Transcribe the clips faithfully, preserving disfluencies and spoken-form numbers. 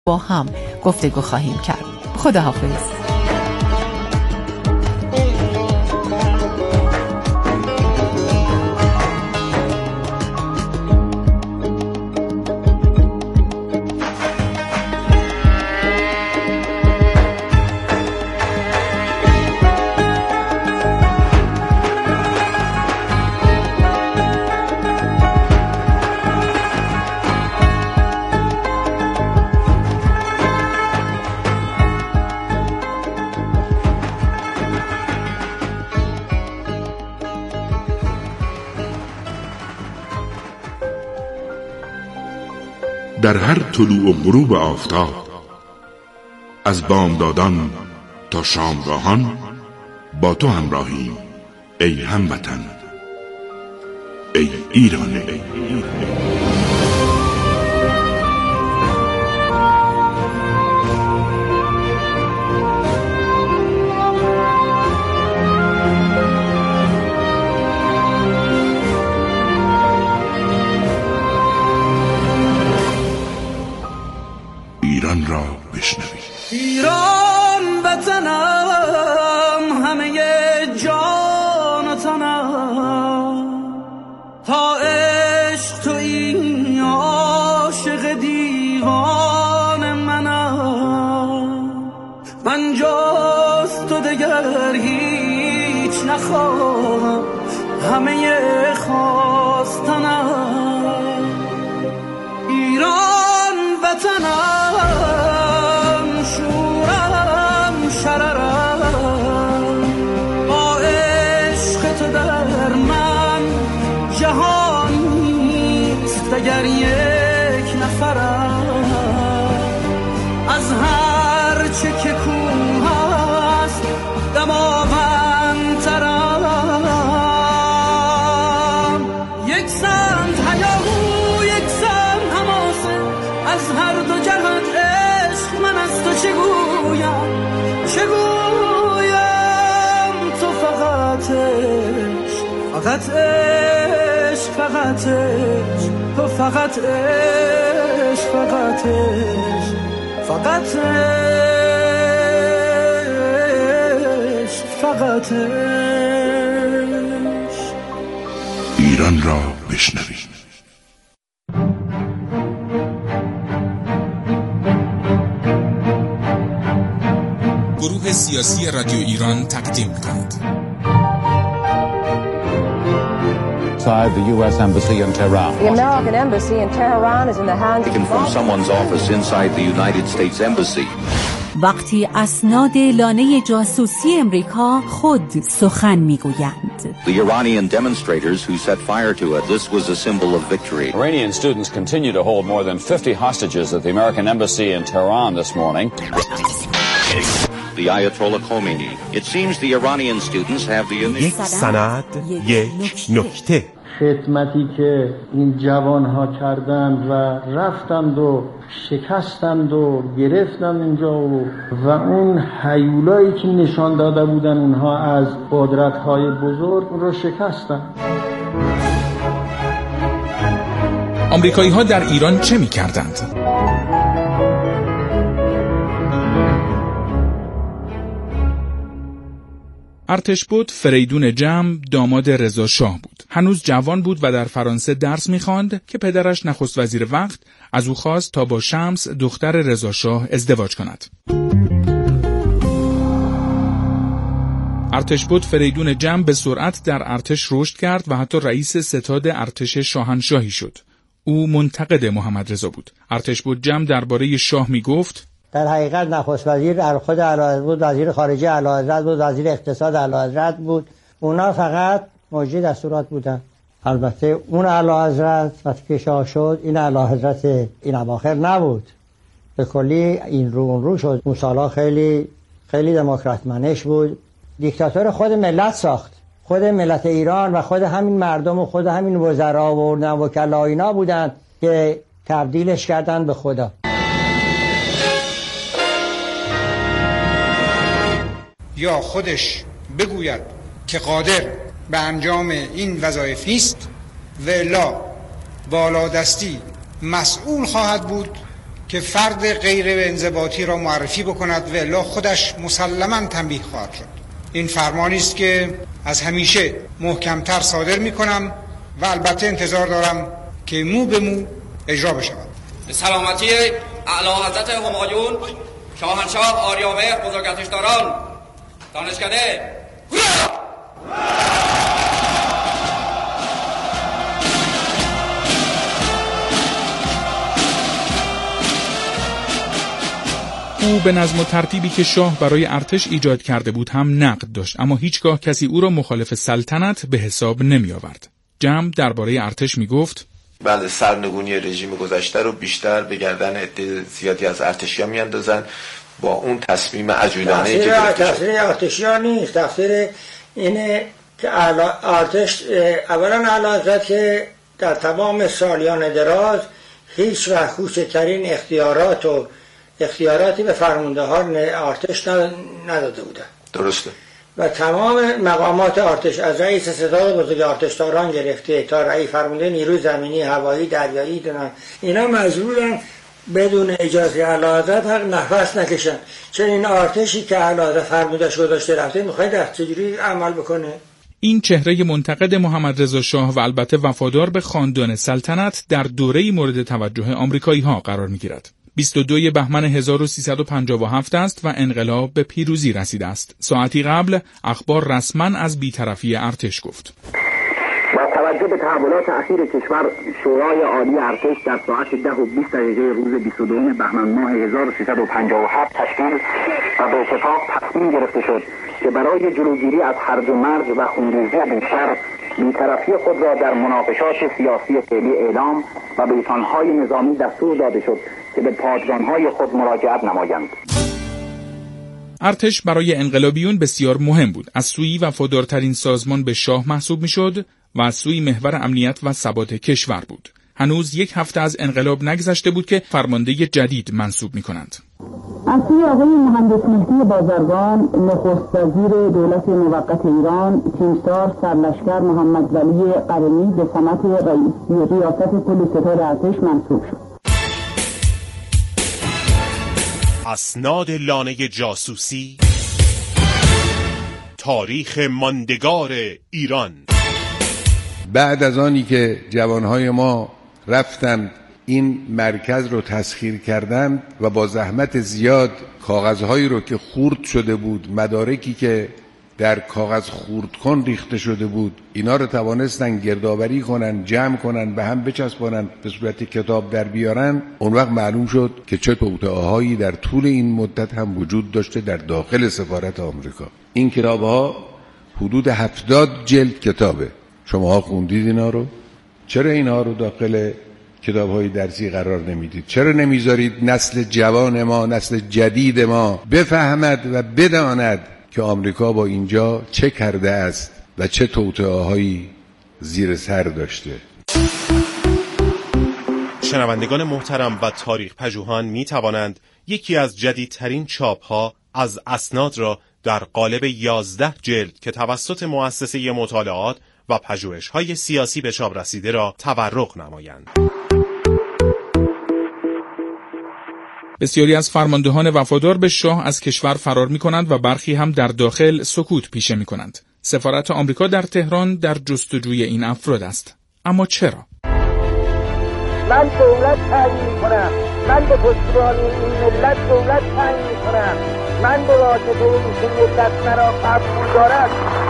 با هم گفتگو خواهیم کرد. خداحافظ. در هر طلوع و غروب آفتاب، از بامدادان تا شامگاهان با تو همراهیم ای هموطن، ای ایران. ای ایران. ایران را بشنوید. ایران وطنم، همه جان و تنم، تا عشق تو این عاشق دیوان منم. من جز تو دگر هیچ نخواهم، همه خواستنم. ایران وطنم، شورم شررم، با عشق تو در من جهان نیست اگر یک نفرم. از هر چه که کوه است دماوندترم. یک سمت هیاهو، یک سمت حماسه، از هر دو جهت عشق من از تو چگویم چگویم. تو فقط عشق، فقط عشق، فقط عشق، تو فقط عشق، فقط عشق، فقط عشق، فقط عشق. ایران را بشنوید. گروه سیاسی رادیو ایران تقدیم می‌کند. Inside the U S Embassy in Tehran. The American Embassy in Tehran is in the hands Taken from someone's office inside the United States Embassy. وقتی اسناد لانه جاسوسی امریکا خود سخن میگویند. The Iranian demonstrators who set fire to it, this was a symbol of victory. Iranian students continue to hold more than fifty hostages at the American Embassy in Tehran this morning. The Ayatollah Khomeini. It seems the Iranian students have the یک سند، یک نکته. خدمتی که این جوانها کردند و رفتند و شکستند و گرفتند اینجا و, و اون هیولایی که نشان داده بودن اونها از قدرت‌های بزرگ رو شکستند. آمریکایی‌ها در ایران چه می‌کردند؟ ارتشبد فریدون جم داماد رضا شاه بود. هنوز جوان بود و در فرانسه درس می‌خواند که پدرش نخست وزیر وقت از او خواست تا با شمس دختر رضا شاه ازدواج کند. ارتشبد فریدون جم به سرعت در ارتش رشد کرد و حتی رئیس ستاد ارتش شاهنشاهی شد. او منتقد محمد رضا بود. ارتشبد جم درباره شاه می‌گفت: در حقیقت نخست وزیر خود اعلیحضرت بود، وزیر خارجه اعلیحضرت بود، وزیر اقتصاد اعلیحضرت بود. اونا فقط موجی دستورات بودن. البته اون اعلیحضرت وقتی که شاه شد، این اعلیحضرت این اواخر نبود. به کلی این رو اون رو شد. اون سالا خیلی خیلی دموکرات منش بود. دیکتاتور خود ملت ساخت. خود ملت ایران و خود همین مردم و خود همین وزرا و وکلا اینا بودن که تبدیلش کردن به خدا. یا خودش بگوید که قادر به انجام این وظایف نیست و الا بالادستی مسئول خواهد بود که فرد غیر انضباطی را معرفی بکند و الا خودش مسلماً تنبیه خواهد شد. این فرمانی است که از همیشه محکمتر صادر می کنم و البته انتظار دارم که مو به مو اجرا بشود. به سلامتی اعلی حضرت همایون شاهنشاه آریامهر بزرگاتشداران دانشکده او به نظم و ترتیبی که شاه برای ارتش ایجاد کرده بود هم نقد داشت، اما هیچگاه کسی او را مخالف سلطنت به حساب نمی آورد. جمع درباره ارتش می گفت بله، سرنگونی رژیم گذشته رو بیشتر به گردن عده زیادی از ارتشی‌ها میاندازن با اون تصمیم عجولانه‌ای که گرفته شد. تقصیر ارتشی‌ها نیست، تقصیر اینه که ارتش اولا اعلیحضرت که در تمام سالیان دراز هیچ وقت کوچکترین اختیارات و اختیاراتی به فرماندهان ارتش نداده بودند. درسته. و تمام مقامات ارتش از رئیس ستاد بزرگ ارتشداران گرفته تا رئیس فرمانده نیروی زمینی، هوایی، دریایی دونن، اینا مجبورن بدون اجازه اعلیحضرت حق نفس نکشن. چون این ارتشی که اعلیحضرت فرمودش گذاشته رفته میخواد در چجوری عمل بکنه؟ این چهره منتقد محمد رضا شاه و البته وفادار به خاندان سلطنت در دوره‌ای مورد توجه آمریکایی‌ها قرار می‌گیرد. بیست و دوم بهمن هزار و سیصد و پنجاه و هفت است و انقلاب به پیروزی رسیده است. ساعتی قبل اخبار رسما از بی‌طرفی ارتش گفت. با توجه به تحولات اخیر کشور، شورای عالی ارتش در ساعت ده و بیست دقیقه روز بیست و دوم بهمن ماه هزار و سیصد و پنجاه و هفت تشکیل و به اتفاق تصمیم گرفته شد که برای جلوگیری از هرج و مرج و خونریزی بیشتر بی‌طرفی خود را در مناقشات سیاسی فعلی اعلام و به ایتانهای نظامی دستور داده شد که به پادگانهای خود مراجعت نمایند. ارتش برای انقلابیون بسیار مهم بود. از سوی وفادارترین سازمان به شاه محسوب میشد و از سوی محور امنیت و ثبات کشور بود. هنوز یک هفته از انقلاب نگذشته بود که فرمانده جدید منصوب می‌کنند. از سوی آقای مهندس مهدی بازرگان، نخست وزیر دولت موقت ایران، تیمسار سرلشکر محمد ولی قرنی به سمت رئیسی ریاست کل ستاد ارتش منصوب شد. اسناد لانه جاسوسی، تاریخ ماندگار ایران. بعد از آنی که جوانهای ما رفتند این مرکز رو تسخیر کردند و با زحمت زیاد کاغذهایی رو که خورد شده بود، مدارکی که در کاغذ خورد کن ریخته شده بود، اینا رو توانستن گردآوری کنن، جمع کنن، به هم بچسبانن، به صورت کتاب در بیارن. اون وقت معلوم شد که چه توطئه‌هایی در طول این مدت هم وجود داشته در داخل سفارت آمریکا. این کتاب‌ها حدود هفتاد جلد کتابه. شماها خوندید اینا رو؟ چرا اینا رو داخل کتاب‌های درسی قرار نمیدید؟ چرا نمیذارید نسل جوان ما، نسل جدید ما بفهمد و بداند که آمریکا با اینجا چه کرده است و چه توطئه‌هایی زیر سر داشته؟ شنوندگان محترم و تاریخ پژوهان می توانند یکی از جدیدترین چاپ‌ها از اسناد را در قالب یازده جلد که توسط مؤسسه مطالعات و پژوهش‌های سیاسی به چاپ رسیده را تورق نمایند. بسیاری از فرماندهان وفادار به شاه از کشور فرار می‌کنند و برخی هم در داخل سکوت پیشه می‌کنند. سفارت آمریکا در تهران در جستجوی این افراد است. اما چرا؟ من دولت تعیین می‌کنم. من به پشتیبانی این ملت دولت تعیین می‌کنم. من به واسطه این ملت مرا قبول دارد.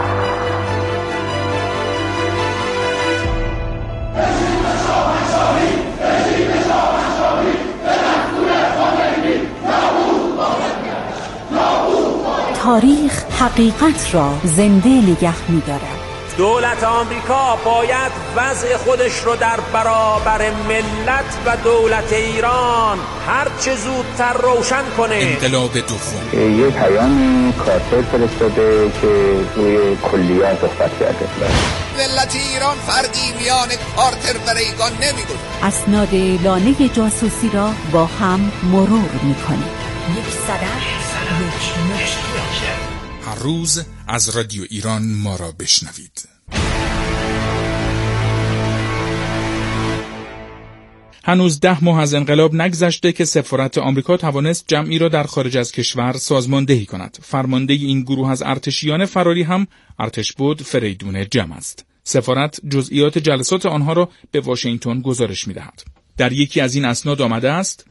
تاریخ حقیقت را زنده نگه می‌دارد. دولت آمریکا باید وضع خودش رو در برابر ملت و دولت ایران هر چه زودتر روشن کنه. انقلاب دوم یه پیامی کارتر فرستاده که روی کلیات صحبت کرده. ملت ایران فردی میان کارتر و ریگان نمیگذاره. اسناد لانه جاسوسی را با هم مرور می‌کنیم. یک صدف یک نشتی. هر روز از رادیو ایران ما را بشنوید. هنوز ده ماه از انقلاب نگذشته که سفارت آمریکا توانست جمعی را در خارج از کشور سازماندهی کند. فرمانده این گروه از ارتشیان فراری هم ارتشبد فریدون جم است. سفارت جزئیات جلسات آنها را به واشنگتن گزارش می‌دهد. در یکی از این اسناد آمده است: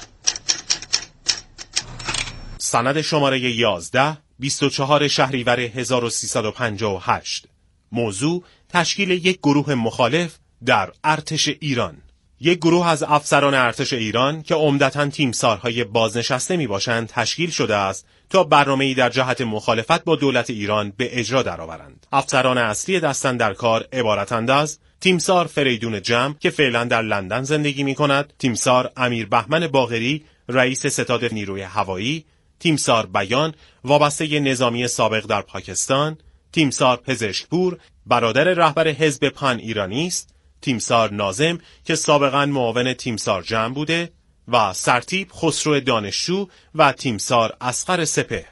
سند شماره یازده بیست و چهار شهریور هزار و سیصد و پنجاه و هشت. موضوع تشکیل یک گروه مخالف در ارتش ایران. یک گروه از افسران ارتش ایران که عمدتاً تیمسارهای بازنشسته می باشند تشکیل شده است تا برنامه‌ای در جهت مخالفت با دولت ایران به اجرا درآورند. افسران اصلی دستن در کار عبارتند از تیمسار فریدون جم که فعلا در لندن زندگی می کند، تیمسار امیر بهمن باقری رئیس ستاد نیروی هوایی، تیمسار بیان وابسته نظامی سابق در پاکستان، تیمسار پزشکپور برادر رهبر حزب پن ایرانی است، تیمسار ناظم که سابقاً معاون تیمسار جم بوده و سرتیپ خسرو دانشجو و تیمسار اصغر سپهر.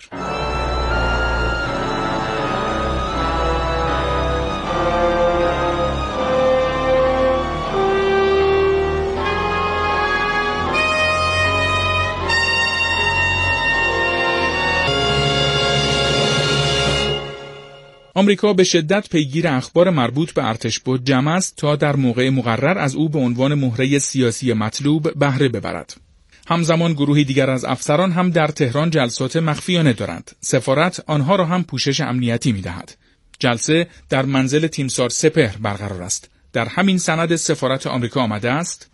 آمریکا به شدت پیگیر اخبار مربوط به ارتشبد جم است تا در موقع مقرر از او به عنوان مهره سیاسی مطلوب بهره ببرد. همزمان گروهی دیگر از افسران هم در تهران جلسات مخفیانه دارند. سفارت آنها را هم پوشش امنیتی می‌دهد. جلسه در منزل تیمسار سپهر برقرار است. در همین سند سفارت آمریکا آمده است: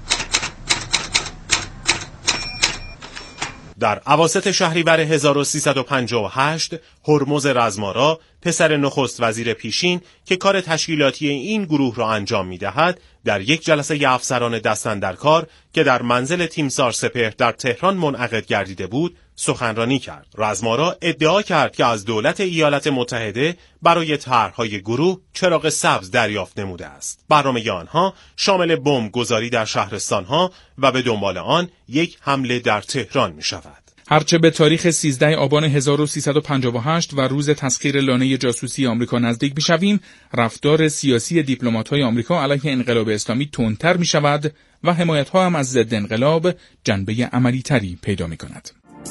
در اواسط شهریور هزار و سیصد و پنجاه و هشت هرمز رزمارا پسر نخست وزیر پیشین که کار تشکیلاتی این گروه را انجام می‌دهد در یک جلسه افسران دستن در کار که در منزل تیمسار سپهر در تهران منعقد گردیده بود سخنرانی کرد. رزمارا ادعا کرد که از دولت ایالات متحده برای طرح‌های گروه چراغ سبز دریافت نموده است. برنامه آنها شامل بمب گذاری در شهرستان‌ها و به دنبال آن یک حمله در تهران می‌شود. هرچه به تاریخ سیزده آبان هزار و سیصد و پنجاه و هشت و روز تسخیر لانه جاسوسی آمریکا نزدیک می‌شویم، رفتار سیاسی دیپلمات‌های آمریکا علیه انقلاب اسلامی تندتر می‌شود و حمایت‌ها هم از ضد انقلاب جنبه عملی‌تری پیدا می‌کند.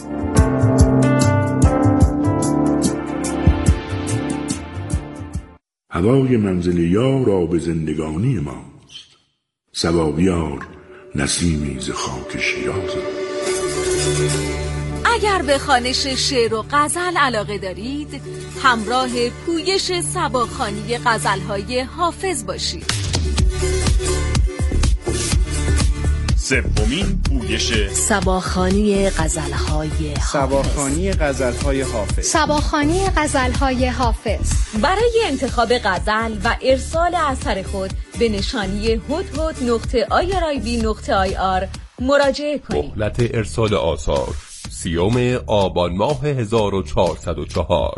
هوای منزل یار آب زندگانی ماست، صبا بیار نسیمی ز خاک شیراز. اگر به خوانش شعر و غزل علاقه دارید، همراه پویش صباخوانی غزل‌های حافظ باشید. سومین پویش صباخوانی غزل‌های حافظ. صباخوانی غزل‌های حافظ. صباخوانی غزل‌های حافظ. برای انتخاب غزل و ارسال اثر خود به نشانی هدهد نقطه آی آر آی بی نقطه آی آر مراجعه کنید. مهلت ارسال آثار سیوم آبان ماه هزار و چهارصد و چهار.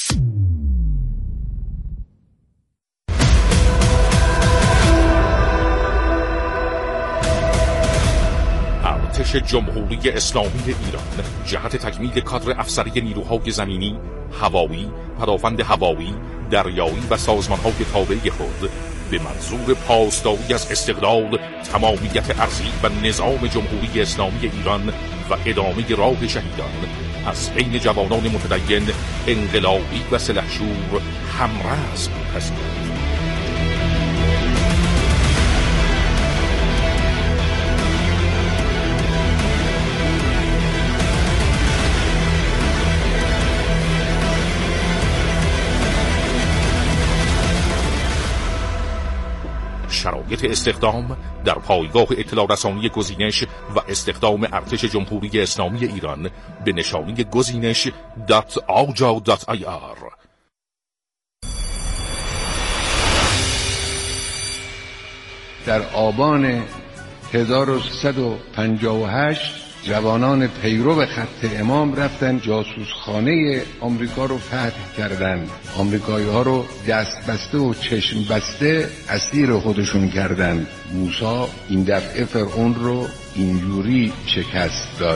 ارتش جمهوری اسلامی ایران جهت تکمیل کادر افسری نیروهای زمینی، هوایی، پدافند هوایی، دریایی و سازمان‌های تابع خود به منظور پاسداری از استقلال، تمامیت ارضی و نظام جمهوری اسلامی ایران و ادامه راه شهیدان از بین جوانان متدین، انقلابی و سلحشور همرزم پذیرد. شرایط استخدام در پایگاه اطلاع رسانی گزینش و استخدام ارتش جمهوری اسلامی ایران به نشانی گزینش دات آجا دات آی آر. در آبان هزار و سیصد و پنجاه و هشت جوانان پیرو خط امام رفتن جاسوسخانه آمریکا رو فتح کردن. آمریکایی ها رو دست بسته و چشم بسته اسیر خودشون کردن. موسی این دفعه فرعون رو اینجوری شکست داد.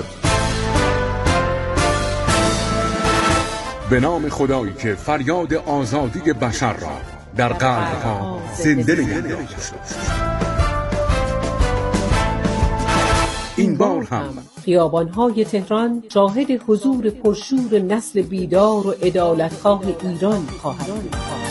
به نام خدایی که فریاد آزادی بشر را در قلب‌ها زنده نگه داشت. این بار هم خیابان‌های تهران شاهد حضور پرشور نسل بیدار و عدالتخواه ایران خواهد بود.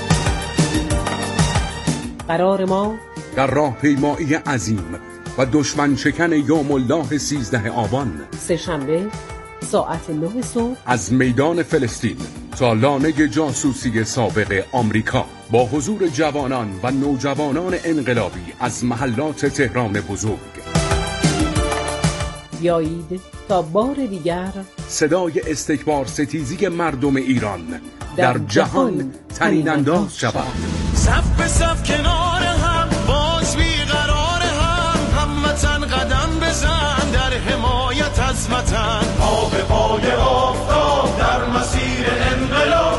قرار ما در راهپیمایی عظیم و دشمن شکن یوم الله سیزده آبان، سه‌شنبه ساعت نه صبح از میدان فلسطین تا لانه جاسوسی سابق آمریکا، با حضور جوانان و نوجوانان انقلابی از محلات تهران بزرگ. بیایید تا بار دیگر صدای استکبار ستیزی مردم ایران در, در جهان طنین انداز شود. صف به صف کنار هم، باز بیقرار هم، هموطن قدم بزن در حمایت از وطن. پا به پای آفتاب در مسیر انقلاب،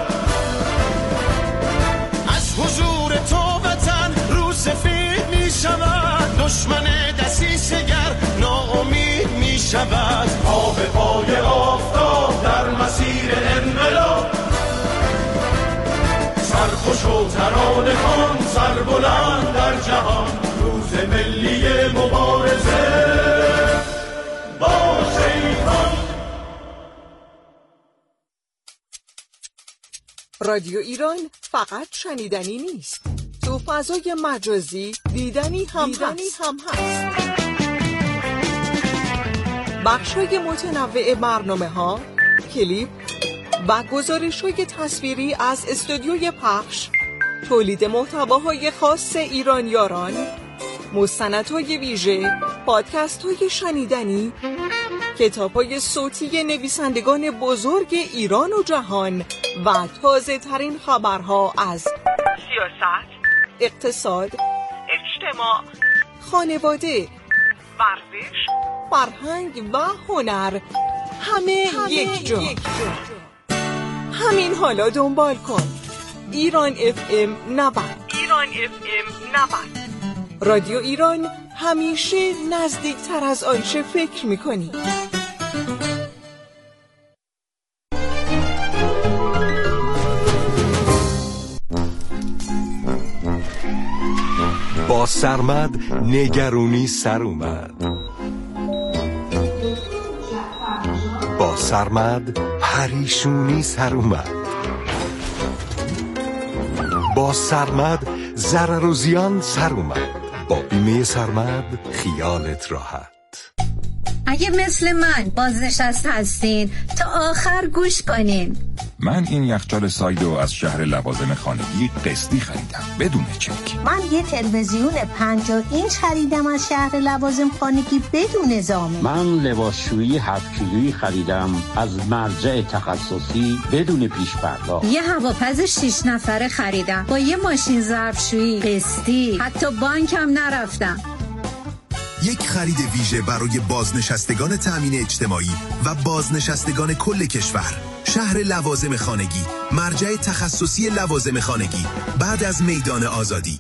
از حضور تو وطن رو سفید می شود، دشمن دسیسه‌گر ناامید می شود. پا به پای آفتاب در مسیر انقلاب، سرخوش و ترانه خوان، سر بلند در جهان، روز ملی مبارزه با شیطان. رادیو ایران فقط شنیدنی نیست، تو فضای مجازی دیدنی هم دیدنی هست. هم هست. بخش‌های متنوع برنامه‌ها، کلیپ و گزارش‌های تصویری از استودیوی پخش، تولید محتواهای خاص ایرانیاران، مستندهای ویژه، پادکست‌های شنیدنی، کتاب‌های صوتی نویسندگان بزرگ ایران و جهان و تازه‌ترین خبرها از سیاست، اقتصاد، اجتماع، خانواده، ورزش، فرهنگ و هنر، همه, همه یک جا. یک جا. همین حالا دنبال کن ایران اف ام نود. ایران اف ام نود. رادیو ایران، همیشه نزدیکتر از آنچه فکر می‌کنی. با سرمد نگرونی سر اومد، با سرمد پریشونی سر اومد، با سرمد ضرر و زیان سر اومد. با بیمه سرمد خیالت راحت. اگه مثل من بازنشسته هستین تا آخر گوش کنین. من این یخچال سایدو از شهر لوازم خانگی قسطی خریدم بدون چک. من یه تلویزیون پنجاه اینچ خریدم از شهر لوازم خانگی بدون زامن. من لباسشویی هفت کیلویی خریدم از مرجع تخصصی بدون پیش پرداخت. یه هواپز شش نفره خریدم با یه ماشین ظرفشویی قسطی، حتی بانکم نرفتم. یک خرید ویژه برای بازنشستگان تامین اجتماعی و بازنشستگان کل کشور. شهر لوازم خانگی، مرجع تخصصی لوازم خانگی، بعد از میدان آزادی.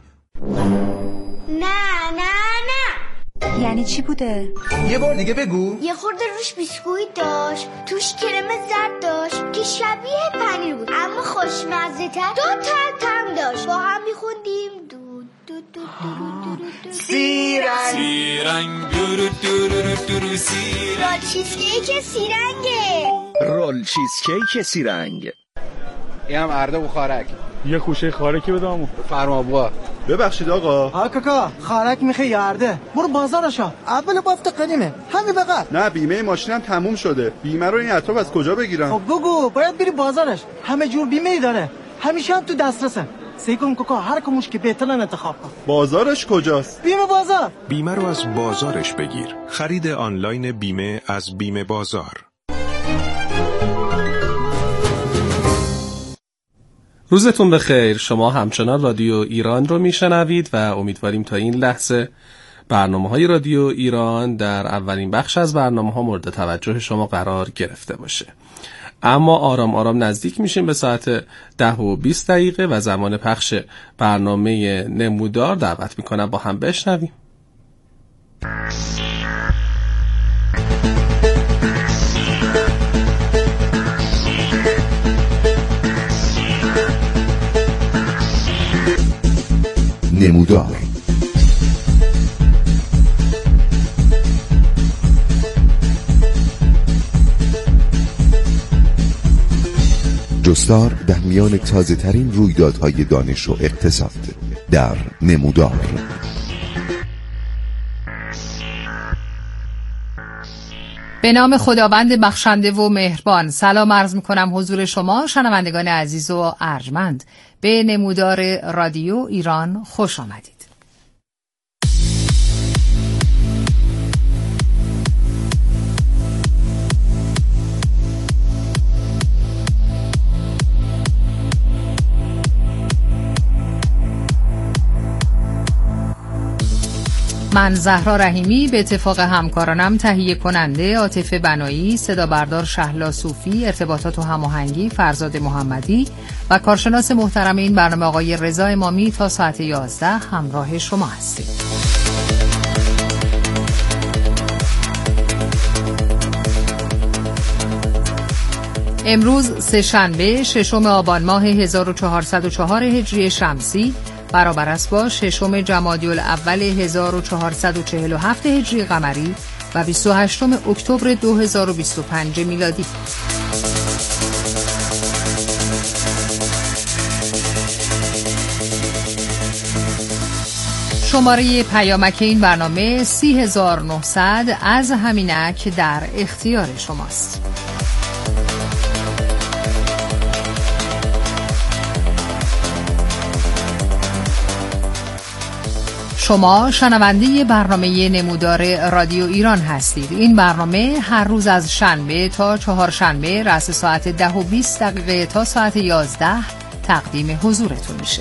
نه نه نه. یعنی چی بوده؟ یه بار دیگه بگو. یه خورده روش بیسکویت داشت، توش کرم زرد داشت که شبیه پنیر بود اما خوشمزه تر. دو تا تم داشت، با هم میخوندیم دو دو دو دو سیرنگ سیرنگ دورو دورو دورو سیرنگ. رول چیزکیک سیرنگه. رول چیزکیک سیرنگ. این هم ارده و خارک. یه خوشه خارکی بدامو. فرما بوا. ببخشید آقا. ها کاکا، خارک میخوای یا ارده؟ برو بازارشا. اول بافت قدیمه. همین بغل. نه بیمه ماشینم تموم شده. بیمه رو این اطراف از کجا بگیرم؟ خب بگو، باید بری بازارش. همه جور بیمه ای داره. همیشه هم تو دسترسه. سیکن کوکا هر کموش که بهترن انتخاب کن. بازارش کجاست؟ بیمه بازار. بیمه رو از بازارش بگیر. خرید آنلاین بیمه از بیمه بازار. روزتون بخیر. شما همچنان رادیو ایران رو میشنوید و امیدواریم تا این لحظه برنامه‌های رادیو ایران در اولین بخش از برنامه‌ها مورد توجه شما قرار گرفته باشه. اما آرام آرام نزدیک میشیم به ساعت ده و بیست دقیقه و زمان پخش برنامه نمودار. دعوت میکنم با هم بشنویم. نمودار. جستار در میان تازه ترین رویدادهای دانش و اقتصاد در نمودار. به نام خداوند بخشنده و مهربان. سلام عرض می‌کنم حضور شما شنوندگان عزیز و ارجمند. به نمودار رادیو ایران خوش آمدید. من زهرا رحیمی به اتفاق همکارانم تهیه کننده عاطفه بنایی، صدا بردار شهلا صوفی، ارتباطات و هماهنگی فرزاد محمدی و کارشناس محترم این برنامه آقای رضا امامی تا ساعت یازده همراه شما هستیم. امروز سه‌شنبه ششم آبان ماه هزار و چهارصد و چهار هجری شمسی برابر است با ششم جمادی الاول هزار و چهارصد و چهل و هفت هجری قمری و بیست و هشتم اکتبر دو هزار و بیست و پنج میلادی. شماره پیامک این برنامه سی هزار و نهصد از همینک در اختیار شماست. شما شنونده برنامه نمودار رادیو ایران هستید. این برنامه هر روز از شنبه تا چهارشنبه رأس ساعت ده و بیست دقیقه تا ساعت یازده تقدیم حضورتون میشه.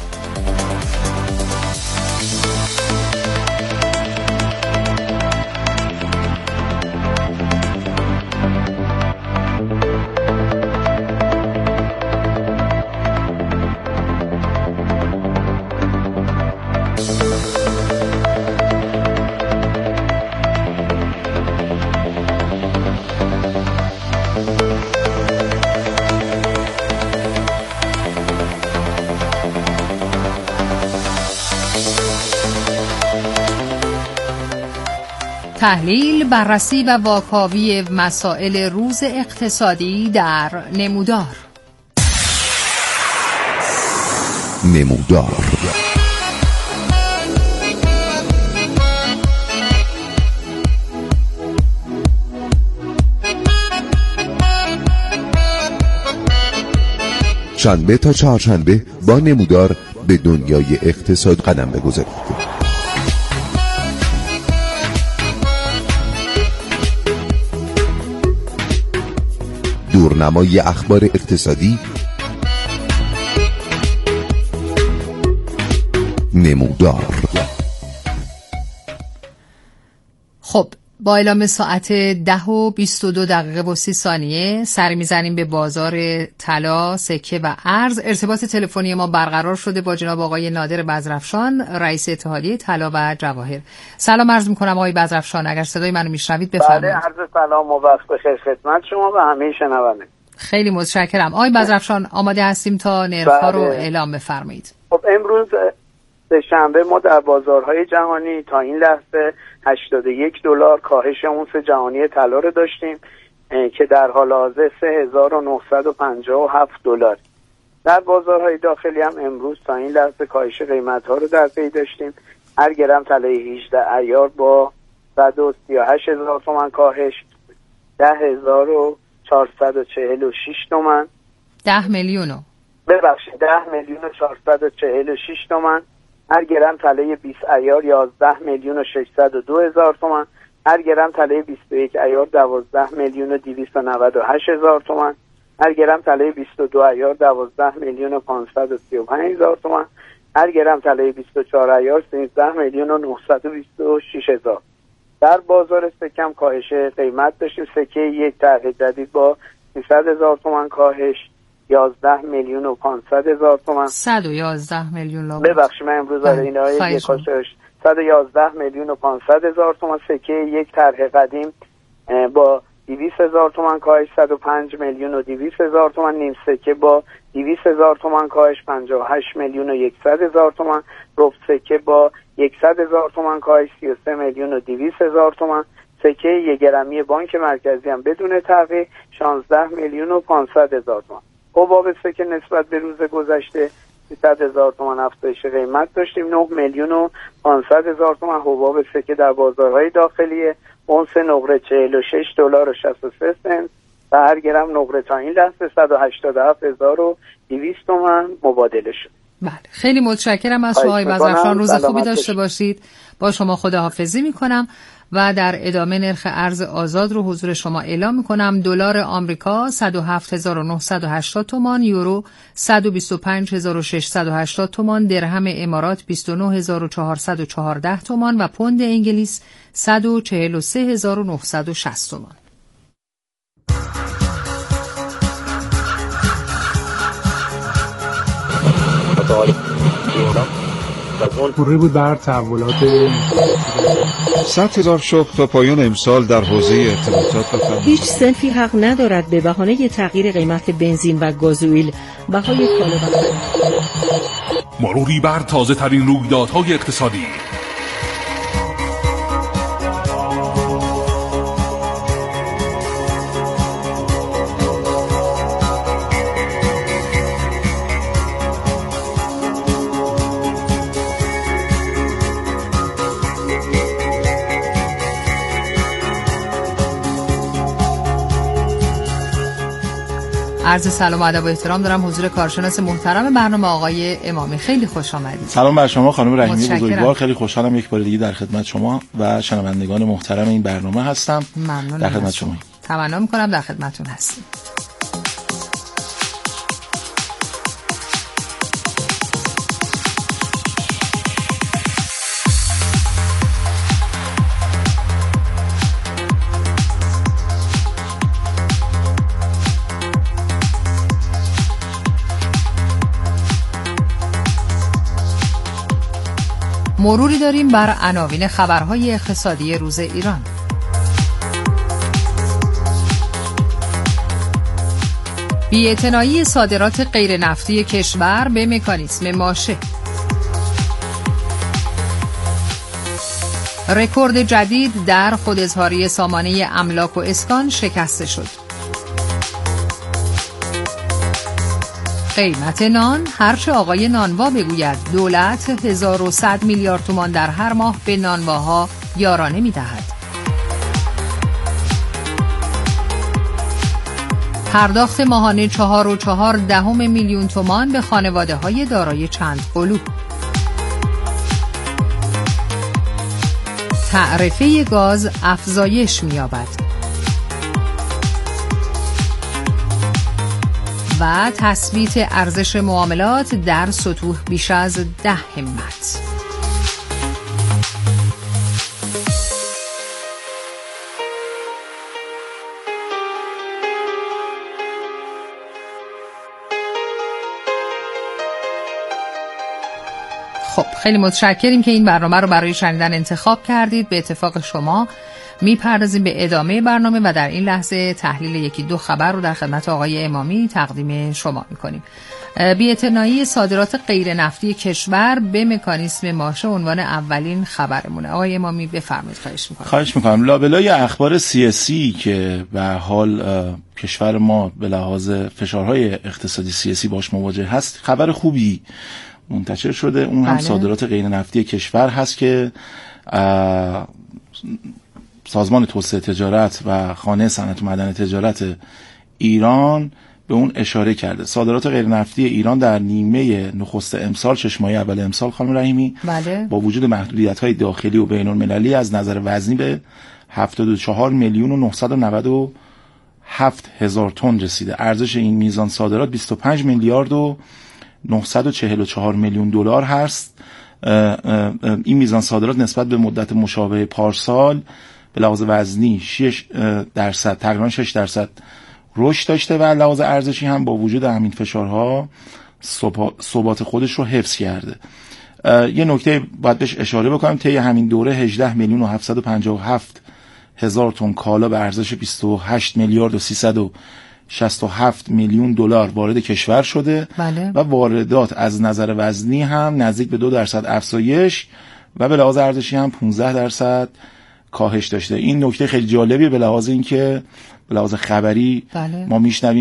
تحلیل، بررسی و واکاوی مسائل روز اقتصادی در نمودار. نمودار شنبه تا چهارشنبه با نمودار به دنیای اقتصاد قدم بگذارید. دورنمای اخبار اقتصادی، نمودار. خب با اعلام ساعت ده و بیست و دو دقیقه و سی ثانیه سر میزنیم به بازار طلا، سکه و ارز. ارتباط تلفنی ما برقرار شده با جناب آقای نادر بزرافشان، رئیس اتحادیه طلا و جواهر. سلام عرض میکنم آقای بزرافشان، اگر صدای منو میشنوید بفرمایید. بله، عرض سلام و وقت بخیر خدمت شما و همه شنوندگان. خیلی متشکرم. آقای بزرافشان آماده هستیم تا نرخ‌ها رو اعلام بفرمایید. خب امروز سه‌شنبه ما در بازارهای جهانی تا این لحظه هشتاد و یک دلار کاهش اونس جهانی طلا رو داشتیم که در حال حاضر سه هزار و نهصد و پنجاه و هفت دلار. در بازارهای داخلی هم امروز تا این لحظه کاهش قیمت‌ها رو در پی داشتیم. هر گرم طلای هجده ایار با صد و سی و هشت هزار تومان کاهش، ده هزار و چهارصد و چهل و شش تومان. ده میلیون ببخشید ده میلیون و چهارصد و چهل و شش تومان. هر گرم طلای بیست ایار یازده میلیون و ششصد و دو هزار تومان. هر گرم طلای بیست و یک ایار دوازده میلیون و دویست و نود و هشت هزار تومان. هر گرم طلای بیست و دو ایار دوازده میلیون و پانصد و سی و پنج هزار تومان. هر گرم طلای بیست و چهار ایار سیزده میلیون و نهصد و بیست و شش هزار. در بازار سکه هم کاهش قیمت داشتیم. سکه یک طرح جدید با سیصد هزار تومان کاهش، یازده میلیون و پانصد هزار تومان. صد و یازده میلیون لابد. ببخشید من امروز آره اینا یک کاهش صد و یازده میلیون و پانصد هزار تومان. سکه یک طرح قدیم با دویست هزار تومان کاهش صد و پنج میلیون و دویست هزار تومان. نیم سکه با دویست هزار تومان کاهش پنجاه و هشت میلیون و صد هزار تومان. ربع سکه با صد هزار تومان کاهش سی و سه میلیون و دویست هزار تومان. سکه یک گرمی بانک مرکزی هم بدون تحویل شانزده میلیون و پانصد هزار تومان. حباب سکه نسبت به روز گذشته سیصد هزار تومان افزایش قیمت داشتیم. نه میلیون و پانصد هزار تومان حباب سکه در بازارهای داخلی. اونس نقره چهل و شش دلار و شصت و سه سنت و هر گرم نقره تا این لحظه صد و هشتاد و هفت هزار و دویست تومان مبادله شد. بله، خیلی متشکرم از شما آقای بزرفشان. روز خوبی داشته باشید. با شما خداحافظی میکنم و در ادامه نرخ ارز آزاد رو حضور شما اعلام میکنم. دلار آمریکا صد و هفت هزار و نهصد و هشتاد تومان، یورو صد و بیست و پنج هزار و ششصد و هشتاد تومان، درهم امارات بیست و نه هزار و چهارصد و چهارده تومان و پوند انگلیس صد و چهل و سه هزار و نهصد و شصت تومان. پوری بود بر تحولات صد هزار شغل تا پایان امسال در حوزه ارتباطات و فنی. هیچ صنفی حق ندارد به بهانه تغییر قیمت بنزین و گازوئیل بهای کالا و مروری بر تازه ترین رویدادهای اقتصادی. عرض سلام و ادب و احترام دارم حضور کارشناس محترم برنامه آقای امامی. خیلی خوش آمدید. سلام بر شما خانم رحیمی بزرگوار. خیلی خوشحالم یک بار دیگه در خدمت شما و شنوندگان محترم این برنامه هستم. ممنون. در خدمت شما. تمنا می‌کنم در خدمتتون هستیم. مروری داریم بر عناوین خبرهای اقتصادی روز ایران. بی‌اعتنایی صادرات غیر نفتی کشور به مکانیزم ماشه. رکورد جدید در خوداظهاری سامانه املاک و اسکان شکسته شد. قیمت نان هرچه آقای نانوا بگوید دولت هزار و صد میلیارد تومان در هر ماه به نانواها یارانه می‌دهد. پرداخت ماهانه چهار و چهار دهم میلیون تومان به خانواده‌های دارای چند قلو. تعرفه گاز افزایش می‌یابد. و تثبیت ارزش معاملات در سطوح بیش از ده همت. خب خیلی متشکریم که این برنامه رو برای شنیدن انتخاب کردید. به اتفاق شما میپردازیم به ادامه برنامه و در این لحظه تحلیل یکی دو خبر رو در خدمت آقای امامی تقدیم شما میکنیم. بی‌اعتنایی صادرات غیر نفتی کشور به مکانیزم ماشه عنوان اولین خبرمونه. آقای امامی بفرمایید. خواهش میکنم. خواهش میکنم. لابلای اخبار سیاسی که به حال کشور ما به لحاظ فشارهای اقتصادی سیاسی باش مواجه هست، خبر خوبی منتشر شده. اون هم بله. صادرات غیر نفتی کشور هست که سازمان توسعه تجارت و خانه صنعت و معدن تجارت ایران به اون اشاره کرده. صادرات غیر نفتی ایران در نیمه نخست امسال، شش ماهه اول امسال خانم رحیمی بله. با وجود محدودیت‌های داخلی و بین‌المللی از نظر وزنی به هفتاد و چهار میلیون و نهصد و نود و هفت هزار تن رسیده. ارزش این میزان صادرات بیست و پنج میلیارد و نهصد و چهل و چهار میلیون دلار هست. این میزان صادرات نسبت به مدت مشابه پارسال به لحاظ وزنی شش درصد تقریبا شش درصد رشد داشته و لحاظ ارزشی هم با وجود همین فشارها ثبات خودش رو حفظ کرده. یه نکته باید بهش اشاره بکنم، طی همین دوره هجده میلیون و هفتصد و پنجاه و هفت هزار تن کالا به ارزش بیست و هشت میلیارد و سیصد و شصت و هفت میلیون دلار وارد کشور شده بله. و واردات از نظر وزنی هم نزدیک به دو درصد افزایش و به لحاظ ارزشی هم پانزده درصد کاهش داشته. این نکته خیلی جالبیه به لحاظ اینکه به لحاظ خبری بله. ما میشنویم